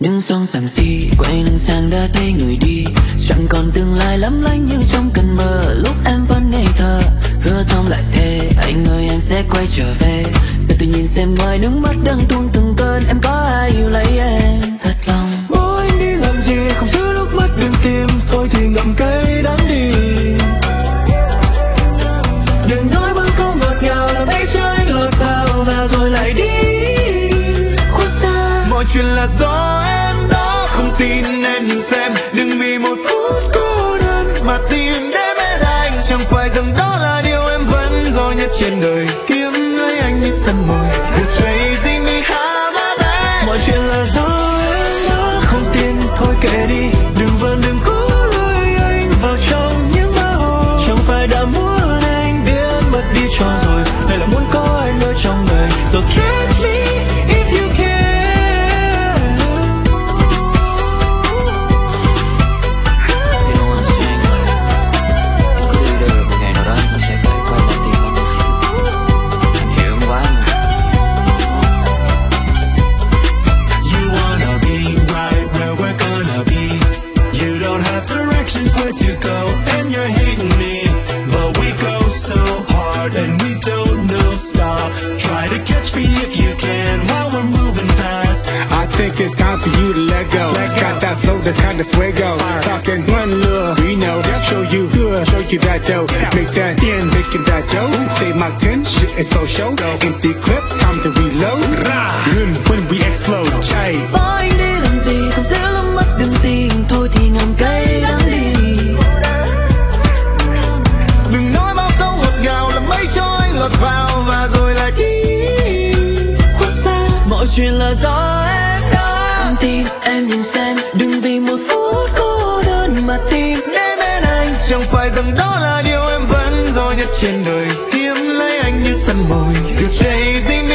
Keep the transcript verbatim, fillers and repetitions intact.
Đứng son sàm si quay lưng sang đã thấy người đi, chẳng còn tương lai lắm lánh như trong cơn mơ. Lúc em vẫn ngây thơ hứa xong lại thề anh ơi em sẽ quay trở về. Giờ tự nhìn xem ngoài nước mắt đang tuôn từng cơn, em có ai yêu lấy em thật lòng. Bố anh đi làm gì không giữ lúc mắt đừng tìm, thôi thì ngậm cây đắng đi. Đừng nói bao câu ngọt ngào làm đáy cho anh lọt vào và rồi lại đi khuất xa. Mọi chuyện là do em đó không tin em nhìn xem, đừng vì một phút cô đơn mà tìm đến bên anh. Chẳng phải rằng đó là điều em vẫn giỏi nhất trên đời, kiếm lấy anh như săn mồi. You're chasing me how my back. Mọi chuyện là do em đó không tin, thôi kệ đi. Đừng vẫn đừng cố lôi anh vào trong những mơ hồ. Chẳng phải đã muốn anh biến mất đi cho rồi, hay là muốn có anh ở trong đời. So catch me if you can. Thì đúng không chị anh ơi, em cứ đi được một ngày nào đó em sẽ phải quay lại tìm anh. Anh hiểu em quá mà. You wanna be right where we're gonna be. You don't have directions where to go, and you're hating me, but we go so hard and we don't know stop. Try to catch me if you can while we're moving fast. I think it's time for you to let go. Got that flow that's kind of fuego. Talking one love, we know. Show you good, show you that dough. Make that in, making that dough. Stay marked in, shit is so show. Empty clip, time to reload. When, when we explode, chay. Bỏ anh đi làm gì không dễ lắm mất đừng tin, thôi thì ngậm cây đắng đi. Đừng nói bao câu ngọt ngào làm mấy cho anh lọt vào và rồi lại đi khuất xa. Mọi chuyện là do em đó không tin em nhìn xem, đừng vì một phút cô đơn mà tìm đến bên anh. Chẳng phải rằng đó là điều em vẫn giỏi nhất trên đời, kiếm lấy anh như săn mồi. You're chasing